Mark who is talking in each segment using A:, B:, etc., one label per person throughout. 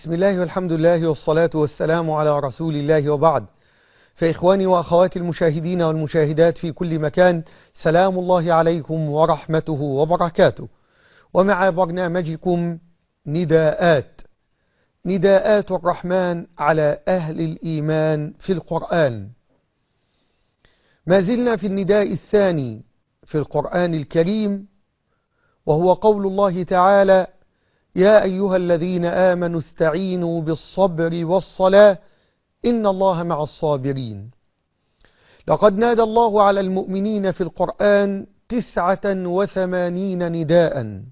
A: بسم الله والحمد لله والصلاة والسلام على رسول الله وبعد. فإخواني وأخواتي المشاهدين والمشاهدات في كل مكان، سلام الله عليكم ورحمته وبركاته. ومع برنامجكم نداءات الرحمن على أهل الإيمان في القرآن. ما زلنا في النداء الثاني في القرآن الكريم، وهو قول الله تعالى: يا أيها الذين آمنوا استعينوا بالصبر والصلاة إن الله مع الصابرين. لقد نادى الله على المؤمنين في القرآن 89 نداء،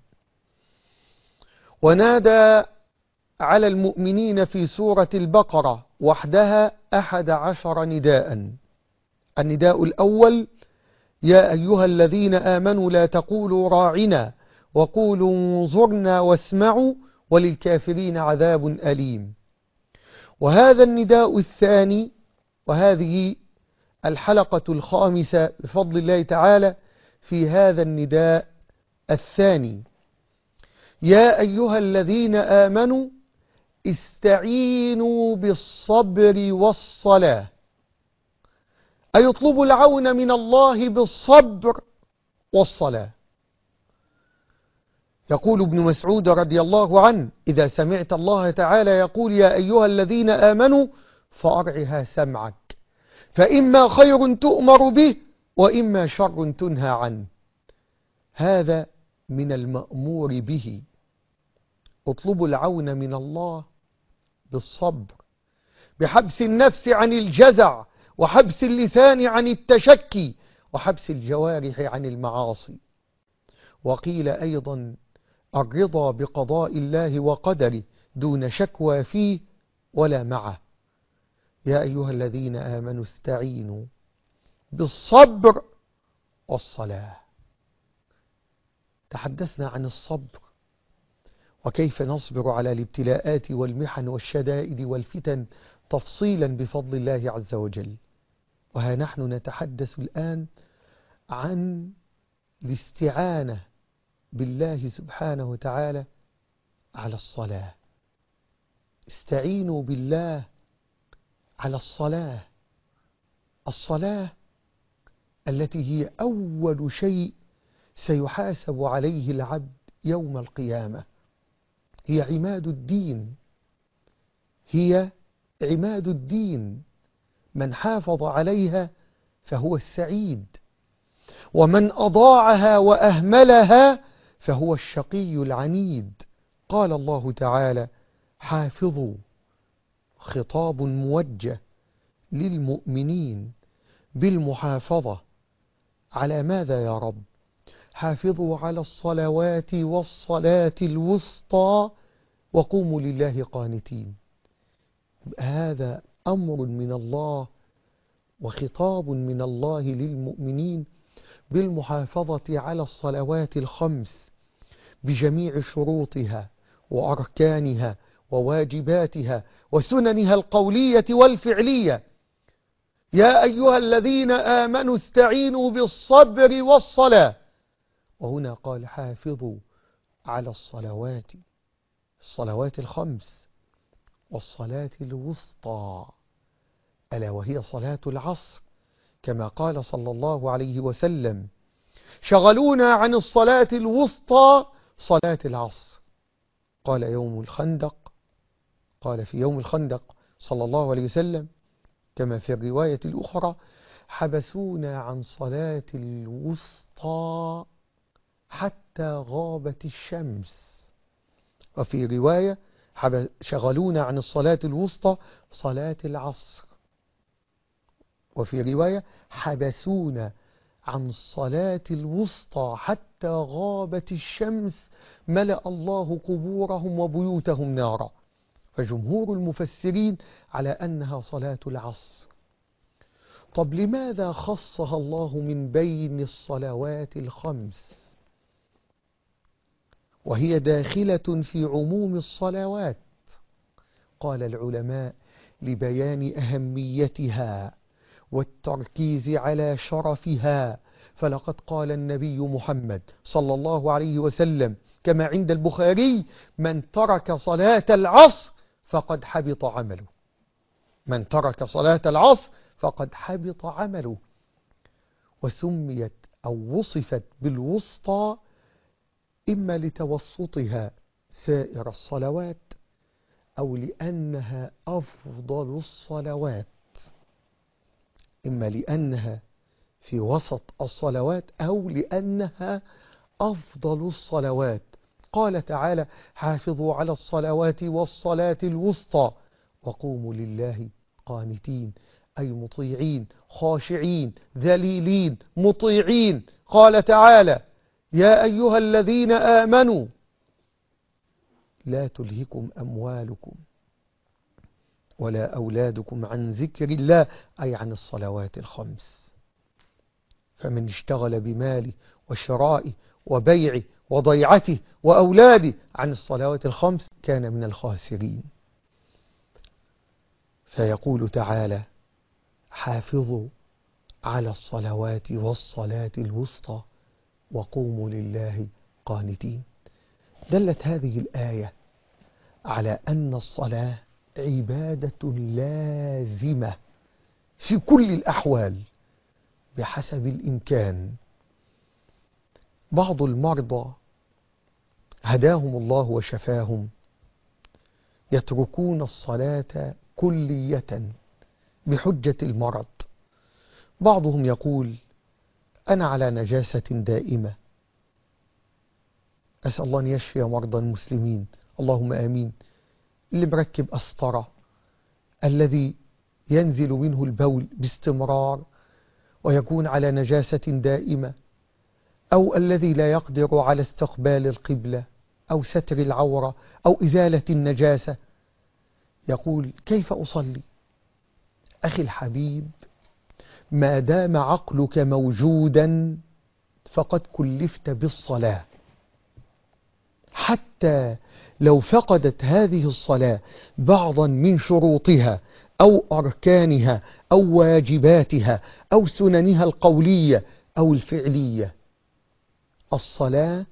A: ونادى على المؤمنين في سورة البقرة وحدها 11 نداء. النداء الأول: يا أيها الذين آمنوا لا تقولوا راعنا وقولوا انظرنا واسمعوا وللكافرين عذاب أليم. وهذا النداء الثاني، وهذه الحلقة الخامسة بفضل الله تعالى في هذا النداء الثاني: يا أيها الذين آمنوا استعينوا بالصبر والصلاة، أي اطلبوا العون من الله بالصبر والصلاة. يقول ابن مسعود رضي الله عنه: إذا سمعت الله تعالى يقول يا أيها الذين آمنوا فأرعها سمعك، فإما خير تؤمر به وإما شر تنهى عنه. هذا من المأمور به. اطلبوا العون من الله بالصبر، بحبس النفس عن الجزع، وحبس اللسان عن التشكي، وحبس الجوارح عن المعاصي. وقيل أيضا: الرضا بقضاء الله وقدره دون شكوى فيه ولا معه. يا أيها الذين آمنوا استعينوا بالصبر والصلاة. تحدثنا عن الصبر وكيف نصبر على الابتلاءات والمحن والشدائد والفتن تفصيلا بفضل الله عز وجل. وها نحن نتحدث الآن عن الاستعانة بالله سبحانه وتعالى على الصلاة. استعينوا بالله على الصلاة، الصلاة التي هي أول شيء سيحاسب عليه العبد يوم القيامة. هي عماد الدين، هي عماد الدين. من حافظ عليها فهو السعيد، ومن أضاعها وأهملها فهو الشقي العنيد. قال الله تعالى: حافظوا، خطاب موجه للمؤمنين بالمحافظة على ماذا يا رب؟ حافظوا على الصلوات والصلاة الوسطى وقوموا لله قانتين. هذا أمر من الله وخطاب من الله للمؤمنين بالمحافظة على الصلوات الخمس بجميع شروطها وأركانها وواجباتها وسننها القولية والفعلية. يا أيها الذين آمنوا استعينوا بالصبر والصلاة. وهنا قال: حافظوا على الصلوات الخمس والصلاة الوسطى، ألا وهي صلاة العصر، كما قال صلى الله عليه وسلم: شغلونا عن الصلاة الوسطى صلاة العصر. قال في يوم الخندق صلى الله عليه وسلم كما في الرواية الأخرى: حبسونا عن صلاة الوسطى حتى غابت الشمس. وفي رواية: شغلونا عن الصلاة الوسطى صلاة العصر. وفي رواية: حبسونا عن الصلاة الوسطى حتى غابت الشمس ملأ الله قبورهم وبيوتهم نارا. فجمهور المفسرين على أنها صلاة العصر. طب لماذا خصها الله من بين الصلوات الخمس وهي داخلة في عموم الصلوات؟ قال العلماء: لبيان أهميتها والتركيز على شرفها. فلقد قال النبي محمد صلى الله عليه وسلم كما عند البخاري: من ترك صلاة العصر فقد حبط عمله. من ترك صلاة العصر فقد حبط عمله. وسميت أو وصفت بالوسطى إما لتوسطها سائر الصلوات أو لأنها أفضل الصلوات. إما لأنها في وسط الصلوات أو لأنها أفضل الصلوات. قال تعالى: حافظوا على الصلوات والصلاة الوسطى وقوموا لله قانتين، أي مطيعين خاشعين ذليلين مطيعين. قال تعالى: يا أيها الذين آمنوا لا تلهكم أموالكم ولا أولادكم عن ذكر الله، أي عن الصلوات الخمس. فمن اشتغل بماله وشرائه وبيعه وضيعته وأولاده عن الصلوات الخمس كان من الخاسرين. فيقول تعالى: حافظوا على الصلوات والصلاة الوسطى وقوموا لله قانتين. دلت هذه الآية على أن الصلاة عبادة لازمة في كل الأحوال بحسب الإمكان. بعض المرضى هداهم الله وشفاهم يتركون الصلاة كلية بحجة المرض. بعضهم يقول: أنا على نجاسة دائمة، أسأل الله أن يشفي مرضى المسلمين، اللهم آمين. اللي مركب أسطرة، الذي ينزل منه البول باستمرار ويكون على نجاسة دائمة، أو الذي لا يقدر على استقبال القبلة أو ستر العورة أو إزالة النجاسة، يقول: كيف أصلي؟ أخي الحبيب، ما دام عقلك موجودا فقد كلفت بالصلاة. حتى لو فقدت هذه الصلاة بعضا من شروطها أو أركانها أو واجباتها أو سننها القولية أو الفعلية، الصلاة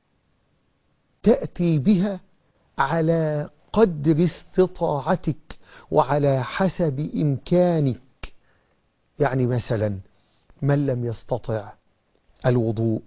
A: تأتي بها على قدر استطاعتك وعلى حسب إمكانك. يعني مثلا من لم يستطع الوضوء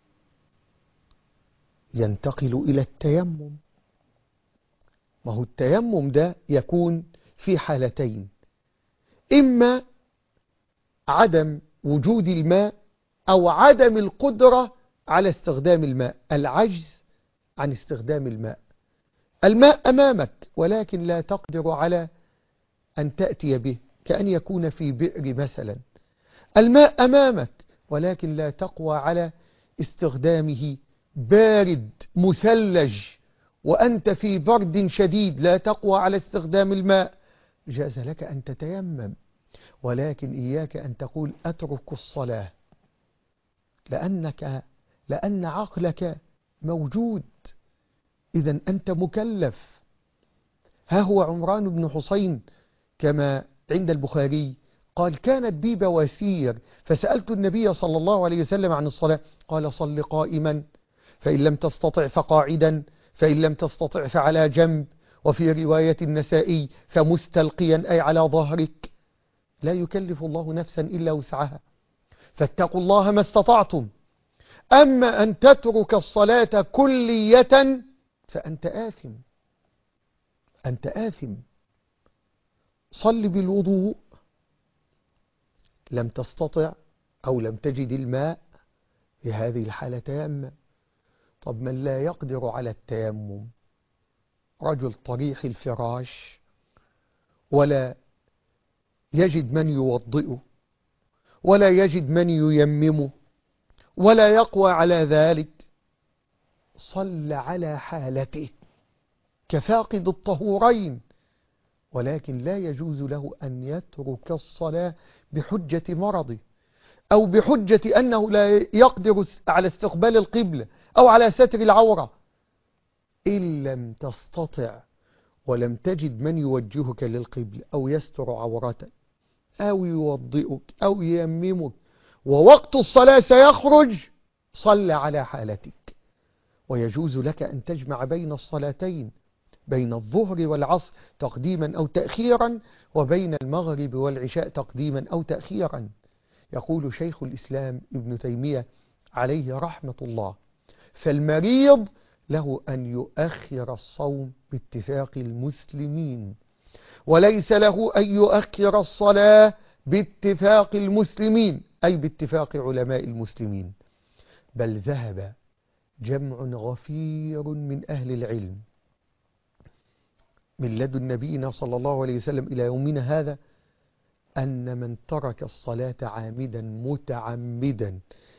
A: ينتقل إلى التيمم. ما هو التيمم ده يكون في حالتين: إما عدم وجود الماء أو عدم القدرة على استخدام الماء، العجز عن استخدام الماء. الماء أمامك ولكن لا تقدر على أن تأتي به، كأن يكون في بئر مثلا. الماء أمامك ولكن لا تقوى على استخدامه، بارد مثلج وأنت في برد شديد لا تقوى على استخدام الماء، جاز لك أن تتيمم. ولكن إياك أن تقول أترك الصلاة، لأن عقلك موجود، إذن أنت مكلف. ها هو عمران بن حسين كما عند البخاري قال: كانت بي بواسير فسألت النبي صلى الله عليه وسلم عن الصلاة، قال: صل قائما، فإن لم تستطع فقاعدا، فإن لم تستطع فعلى جنب، وفي رواية النسائي فمستلقيا، أي على ظهرك. لا يكلف الله نفسا إلا وسعها، فاتقوا الله ما استطعتم. أما أن تترك الصلاة كلية فأنت آثم، أنت آثم. صل بالوضوء، لم تستطع أو لم تجد الماء، في هذه الحالة تيمم. طب من لا يقدر على التيمم، رجل طريح الفراش ولا يجد من يوضئه ولا يجد من ييممه ولا يقوى على ذلك، صل على حالته كفاقد الطهورين، ولكن لا يجوز له أن يترك الصلاة بحجة مرضه أو بحجة أنه لا يقدر على استقبال القبلة أو على ستر العورة. إن لم تستطع ولم تجد من يوجهك للقبلة أو يستر عورتك أو يوضئك أو ييممك ووقت الصلاة سيخرج، صل على حالتك. ويجوز لك أن تجمع بين الصلاتين، بين الظهر والعصر تقديما أو تأخيرا، وبين المغرب والعشاء تقديما أو تأخيرا. يقول شيخ الإسلام ابن تيمية عليه رحمة الله: فالمريض له أن يؤخر الصوم باتفاق المسلمين، وليس له أن يؤخر الصلاة باتفاق المسلمين، أي باتفاق علماء المسلمين. بل ذهب جمع غفير من أهل العلم من لدن نبينا صلى الله عليه وسلم إلى يومنا هذا أن من ترك الصلاة عامدا متعمدا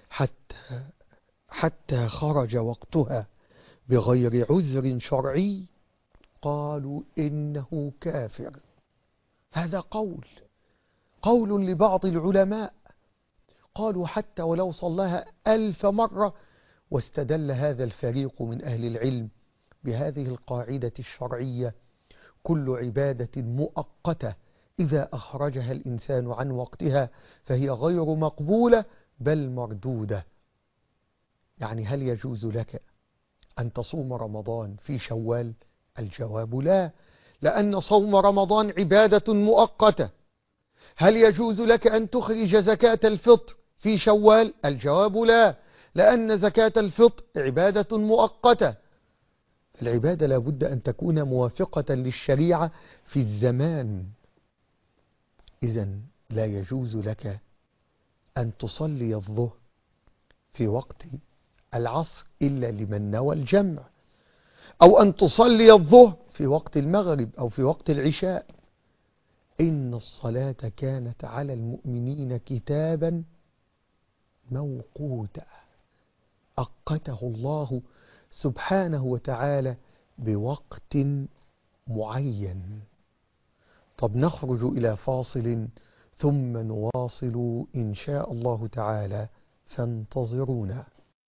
A: حتى خرج وقتها بغير عذر شرعي قالوا إنه كافر. هذا قول لبعض العلماء، قالوا حتى ولو صلاها 1000 مرة. واستدل هذا الفريق من أهل العلم بهذه القاعدة الشرعية: كل عبادة مؤقتة إذا أخرجها الإنسان عن وقتها فهي غير مقبولة بل مردودة. يعني هل يجوز لك أن تصوم رمضان في شوال؟ الجواب لا، لأن صوم رمضان عبادة مؤقتة. هل يجوز لك أن تخرج زكاة الفطر في شوال؟ الجواب لا، لأن زكاة الفطر عبادة مؤقتة. العبادة لابد أن تكون موافقة للشريعة في الزمان. إذن لا يجوز لك أن تصلي الظهر في وقت العصر إلا لمن نوى الجمع، أو أن تصلي الظهر في وقت المغرب أو في وقت العشاء. إن الصلاة كانت على المؤمنين كتابا موقوتا، أقته الله سبحانه وتعالى بوقت معين. طب نخرج إلى فاصل ثم نواصل إن شاء الله تعالى، فانتظرونا.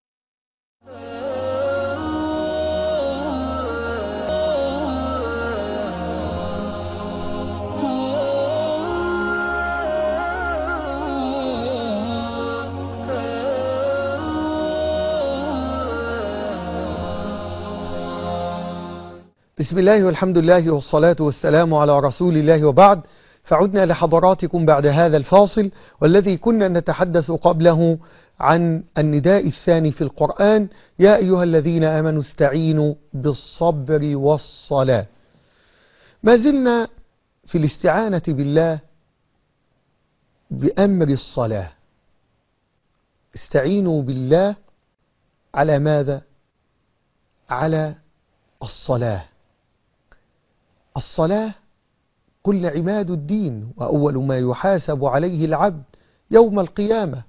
A: بسم الله والحمد لله والصلاة والسلام على رسول الله، وبعد. فعدنا لحضراتكم بعد هذا الفاصل، والذي كنا نتحدث قبله عن النداء الثاني في القرآن: يا أيها الذين آمنوا استعينوا بالصبر والصلاة. ما زلنا في الاستعانة بالله بأمر الصلاة. استعينوا بالله على ماذا؟ على الصلاة. الصلاة كل عماد الدين، وأول ما يحاسب عليه العبد يوم القيامة.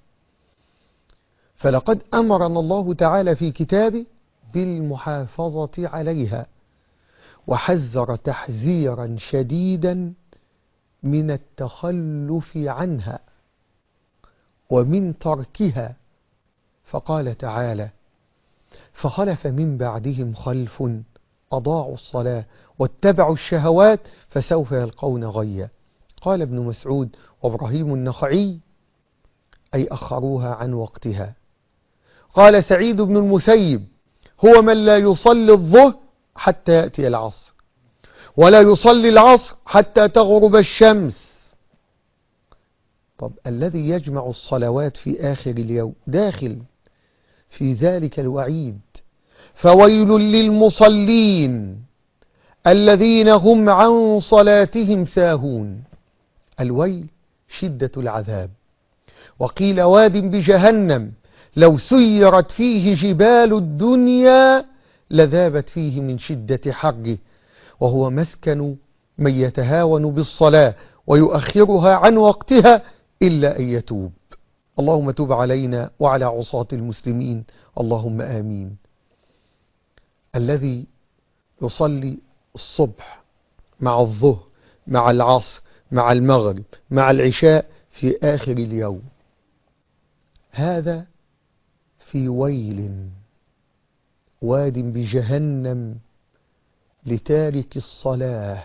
A: فلقد أمرنا الله تعالى في كتابه بالمحافظة عليها، وحذر تحذيرا شديدا من التخلف عنها ومن تركها. فقال تعالى: فخلف من بعدهم خلف أضاعوا الصلاة واتبعوا الشهوات فسوف يلقون غيا. قال ابن مسعود وابراهيم النخعي: أي أخروها عن وقتها. قال سعيد بن المسيب: هو من لا يصلي الظهر حتى يأتي العصر، ولا يصلي العصر حتى تغرب الشمس. طب الذي يجمع الصلوات في آخر اليوم داخل في ذلك الوعيد. فويل للمصلين الذين هم عن صلاتهم ساهون. الويل شدة العذاب. وقيل واد بجهنم لو سيرت فيه جبال الدنيا لذابت فيه من شدة حره، وهو مسكن من يتهاون بالصلاة ويؤخرها عن وقتها إلا أن يتوب. اللهم تب علينا وعلى عصاة المسلمين، اللهم آمين. الذي يصلي الصبح مع الظهر مع العصر مع المغرب مع العشاء في آخر اليوم، هذا في ويل واد بجهنم لتارك الصلاة،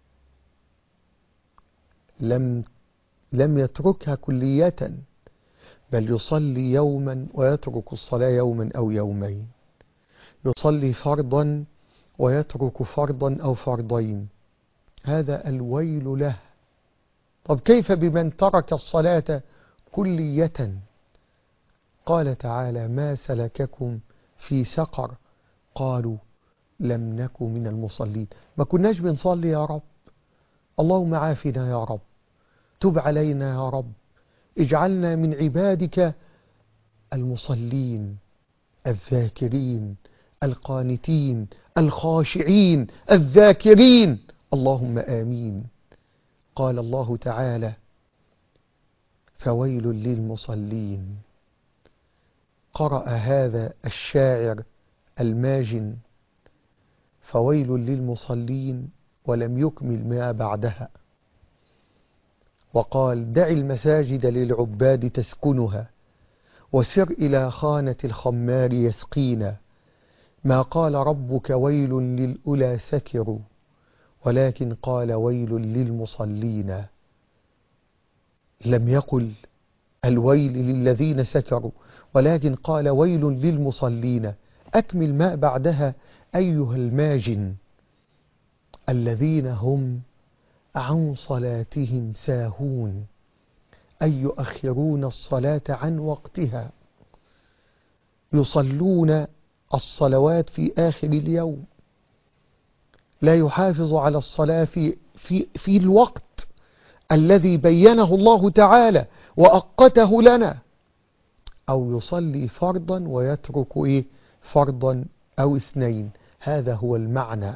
A: لم يتركها كلية، بل يصلي يوما ويترك الصلاة يوما أو يومين، يصلي فرضا ويترك فرضا أو فرضين، هذا الويل له. طب كيف بمن ترك الصلاة كلية؟ قال تعالى: ما سلككم في سقر؟ قالوا لم نك من المصلين. ما كناش بنصلي يا رب، اللهم عافنا يا رب، تب علينا يا رب، اجعلنا من عبادك المصلين الذاكرين القانتين الخاشعين الذاكرين، اللهم آمين. قال الله تعالى: فويل للمصلين. قرأ هذا الشاعر الماجن فويل للمصلين ولم يكمل ما بعدها، وقال: دع المساجد للعباد تسكنها، وسر إلى خانة الخمار يسقينا. ما قال ربك ويل للأولى سكروا، ولكن قال ويل للمصلين. لم يقل الويل للذين سكروا، ولكن قال ويل للمصلين. أكمل ما بعدها أيها الماجن: الذين هم عن صلاتهم ساهون، أي يؤخرون الصلاة عن وقتها، يصلون الصلوات في آخر اليوم، لا يحافظ على الصلاة في الوقت الذي بينه الله تعالى وأقته لنا، أو يصلي فرضا ويترك فرضا أو اثنين. هذا هو المعنى.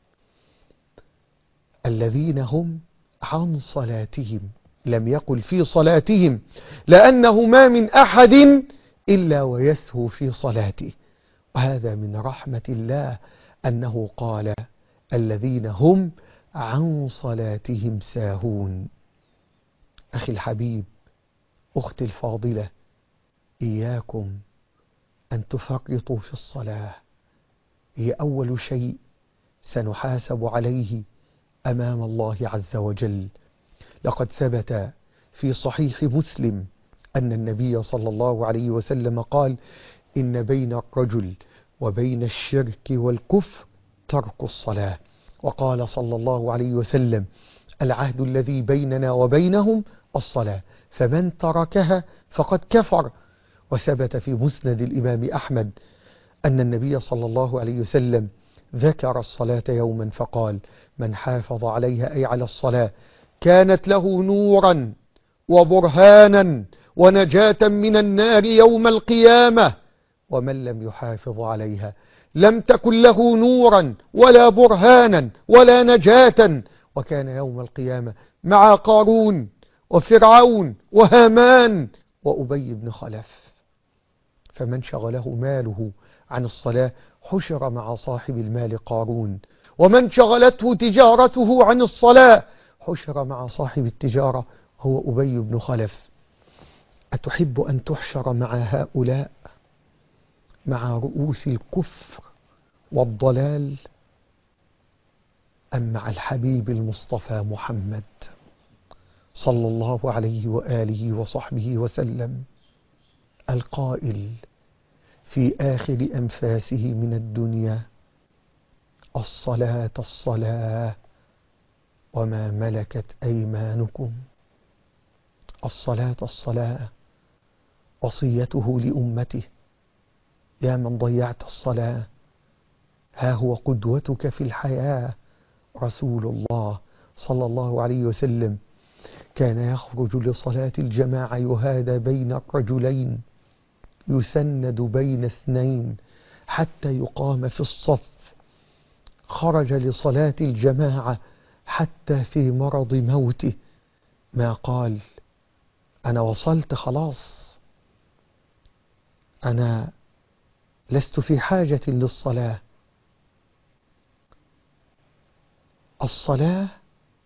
A: الذين هم عن صلاتهم، لم يقل في صلاتهم، لأنه ما من أحد إلا ويسهو في صلاته، وهذا من رحمة الله أنه قال الذين هم عن صلاتهم ساهون. أخي الحبيب، أختي الفاضلة، إياكم أن تفرطوا في الصلاة، هي أول شيء سنحاسب عليه أمام الله عز وجل. لقد ثبت في صحيح مسلم أن النبي صلى الله عليه وسلم قال: إن بين الرجل وبين الشرك والكفر ترك الصلاة. وقال صلى الله عليه وسلم: العهد الذي بيننا وبينهم الصلاة، فمن تركها فقد كفر. وثبت في مسند الإمام أحمد أن النبي صلى الله عليه وسلم ذكر الصلاة يوما فقال: من حافظ عليها، أي على الصلاة، كانت له نورا وبرهانا ونجاة من النار يوم القيامة، ومن لم يحافظ عليها لم تكن له نورا ولا برهانا ولا نجاة، وكان يوم القيامة مع قارون وفرعون وهامان وأبي بن خلف. فمن شغله ماله عن الصلاة حشر مع صاحب المال قارون، ومن شغلته تجارته عن الصلاة حشر مع صاحب التجارة هو أبي بن خلف. أتحب أن تحشر مع هؤلاء، مع رؤوس الكفر والضلال، أم مع الحبيب المصطفى محمد صلى الله عليه وآله وصحبه وسلم، القائل في آخر أنفاسه من الدنيا: الصلاة الصلاة وما ملكت أيمانكم. الصلاة الصلاة، وصيته لأمته: يا من ضيعت الصلاة، ها هو قدوتك في الحياة رسول الله صلى الله عليه وسلم، كان يخرج لصلاة الجماعة يهادى بين الرجلين، يسند بين اثنين حتى يقام في الصف. خرج لصلاة الجماعة حتى في مرض موته ما قال: أنا وصلت خلاص، أنا لست في حاجة للصلاة. الصلاة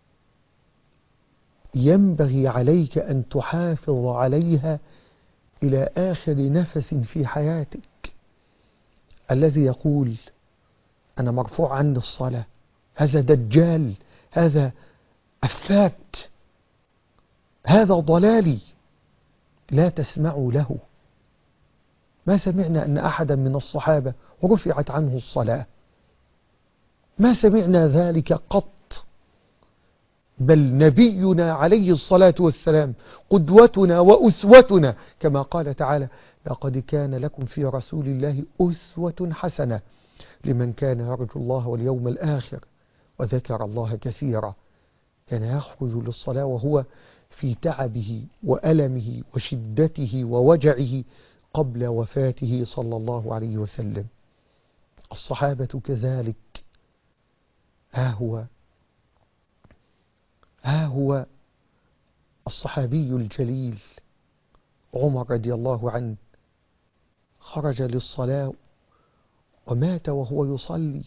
A: ينبغي عليك أن تحافظ عليها إلى آخر نفس في حياتك. الذي يقول أنا مرفوع عني الصلاة هذا دجال، هذا أفاك، هذا ضلالي، لا تسمعوا له. ما سمعنا أن أحدا من الصحابة رفعت عنه الصلاة. ما سمعنا ذلك قط. بل نبينا عليه الصلاة والسلام قدوتنا وأسوتنا، كما قال تعالى: لقد كان لكم في رسول الله أسوة حسنة لمن كان يرجو الله واليوم الآخر وذكر الله كثيرا. كان يخرج للصلاة وهو في تعبه وألمه وشدته ووجعه قبل وفاته صلى الله عليه وسلم. الصحابة كذلك. ها هو الصحابي الجليل عمر رضي الله عنه خرج للصلاة ومات وهو يصلي.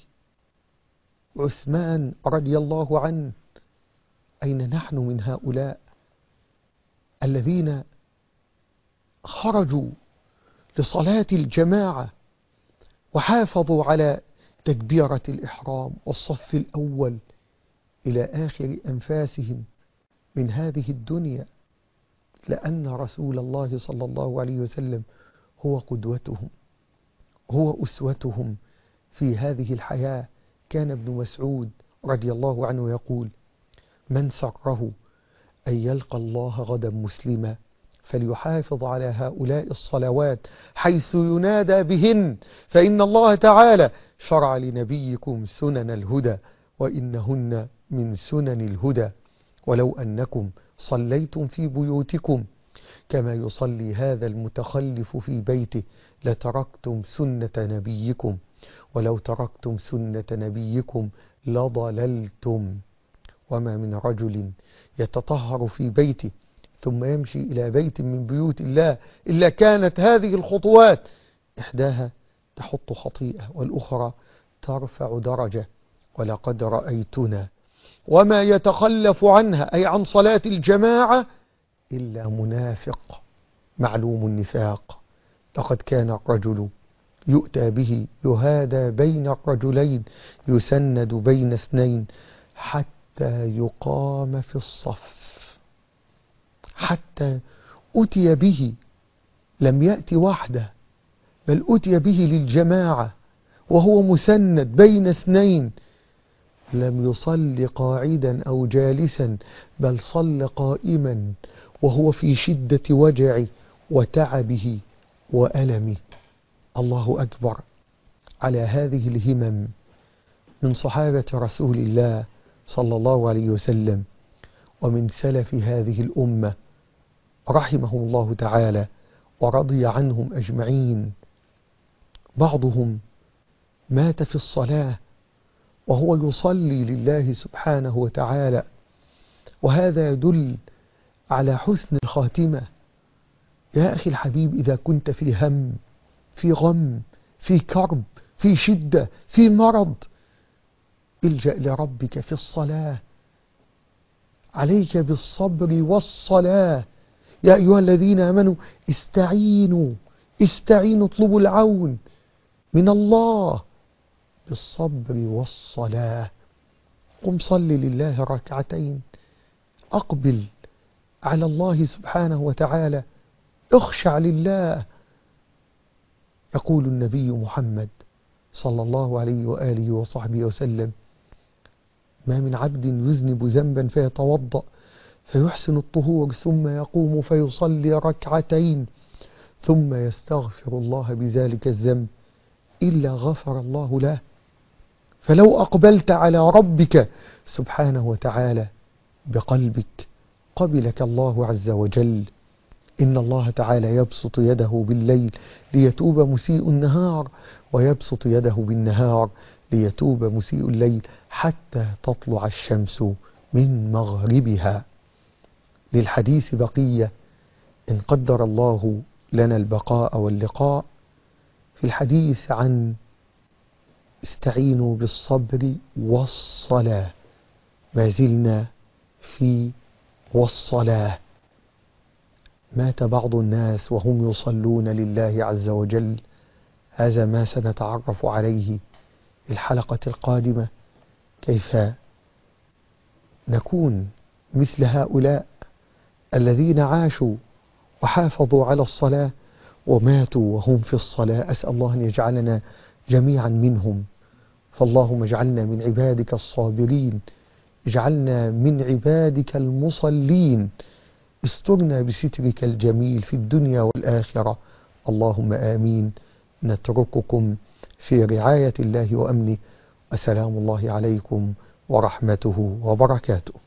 A: عثمان رضي الله عنه. أين نحن من هؤلاء الذين خرجوا لصلاة الجماعة وحافظوا على تكبيرة الإحرام والصف الأول إلى آخر أنفاسهم من هذه الدنيا، لأن رسول الله صلى الله عليه وسلم هو قدوتهم، هو أسوتهم في هذه الحياة. كان ابن مسعود رضي الله عنه يقول: من سره أن يلقى الله غدا مسلما فليحافظ على هؤلاء الصلوات حيث ينادى بهن، فإن الله تعالى شرع لنبيكم سنن الهدى وإنهن من سنن الهدى، ولو أنكم صليتم في بيوتكم كما يصلي هذا المتخلف في بيته لتركتم سنة نبيكم، ولو تركتم سنة نبيكم لضللتم. وما من رجل يتطهر في بيته ثم يمشي إلى بيت من بيوت الله إلا كانت هذه الخطوات إحداها تحط خطيئة والأخرى ترفع درجة. ولقد رأيتنا وما يتخلف عنها أي عن صلاة الجماعة إلا منافق معلوم النفاق. لقد كان الرجل يؤتى به يهادى بين الرجلين يسند بين اثنين حتى يقام في الصف. حتى أتي به، لم يأتي وحده بل أتي به للجماعة وهو مسند بين اثنين، لم يصل قاعدا أو جالسا بل صل قائما وهو في شدة وجعه وتعبه وألمه. الله أكبر على هذه الهمم من صحابة رسول الله صلى الله عليه وسلم ومن سلف هذه الأمة رحمهم الله تعالى ورضي عنهم أجمعين. بعضهم مات في الصلاة وهو يصلي لله سبحانه وتعالى، وهذا يدل على حسن الخاتمة. يا أخي الحبيب، إذا كنت في هم، في غم، في كرب، في شدة، في مرض، الجأ لربك في الصلاة. عليك بالصبر والصلاة. يا أيها الذين آمنوا استعينوا اطلبوا العون من الله بالصبر والصلاة. قم صل لله ركعتين، أقبل على الله سبحانه وتعالى، اخشع لله. يقول النبي محمد صلى الله عليه وآله وصحبه وسلم: ما من عبد يذنب ذنبا فيتوضأ فيحسن الطهور ثم يقوم فيصلي ركعتين ثم يستغفر الله بذلك الذنب إلا غفر الله له. فلو أقبلت على ربك سبحانه وتعالى بقلبك قبلك الله عز وجل. إن الله تعالى يبسط يده بالليل ليتوب مسيء النهار، ويبسط يده بالنهار ليتوب مسيء الليل حتى تطلع الشمس من مغربها. للحديث بقية إن قدر الله لنا البقاء واللقاء. في الحديث عن استعينوا بالصبر والصلاة، ما زلنا في والصلاة. مات بعض الناس وهم يصلون لله عز وجل. هذا ما سنتعرف عليه في الحلقة القادمة، كيف نكون مثل هؤلاء الذين عاشوا وحافظوا على الصلاة وماتوا وهم في الصلاة. أسأل الله أن يجعلنا جميعا منهم. فاللهم اجعلنا من عبادك الصابرين، اجعلنا من عبادك المصلين، استرنا بسترك الجميل في الدنيا والآخرة، اللهم آمين. نترككم في رعاية الله وأمنه، وسلام الله عليكم ورحمته وبركاته.